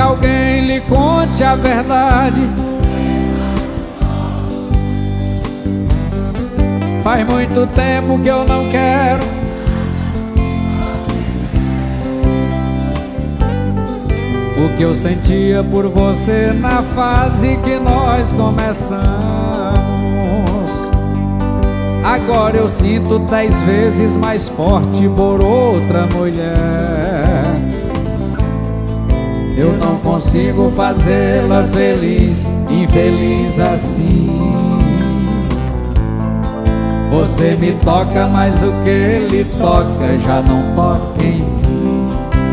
alguém lhe conte a verdade. Faz muito tempo que eu não quero o que eu sentia por você na fase que nós começamos. Agora eu sinto 10 vezes mais forte por outra mulher. Eu não consigo fazê-la feliz, infeliz assim. Você me toca, mas o que ele toca já não toca em mim.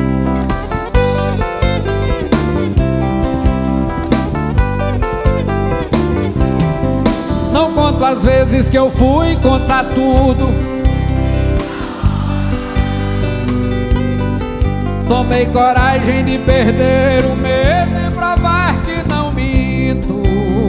Não conto as vezes que eu fui contar tudo. Tomei coragem de perder o medo e provar que não minto.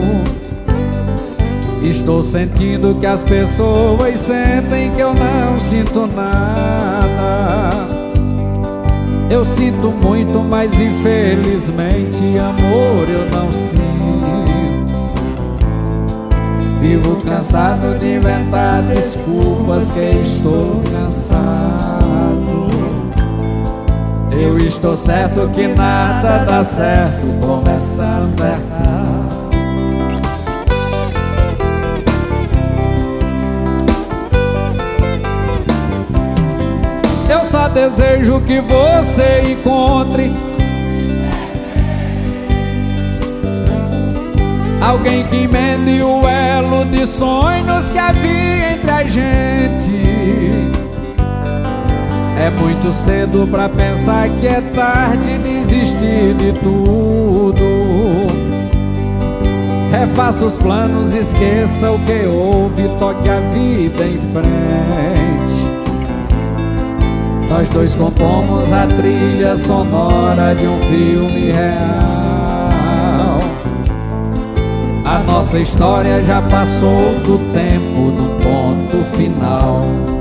Estou sentindo que as pessoas sentem que eu não sinto nada. Eu sinto muito, mas infelizmente amor eu não sinto. Vivo cansado de inventar desculpas que estou cansado. Eu estou certo que nada dá certo começando errado. Eu só desejo que você encontre alguém que emende o elo de sonhos que havia entre a gente. É muito cedo pra pensar que é tarde desistir de tudo. Refaça os planos, esqueça o que houve, toque a vida em frente. Nós dois compomos a trilha sonora de um filme real. A nossa história já passou do tempo do ponto final.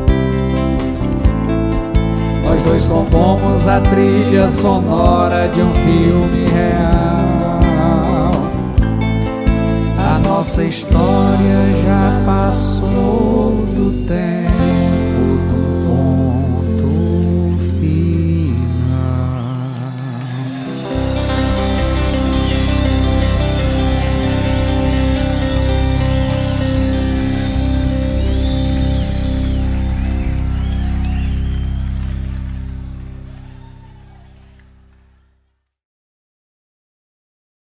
Nós dois compomos a trilha sonora de um filme real. A nossa história já passou do tempo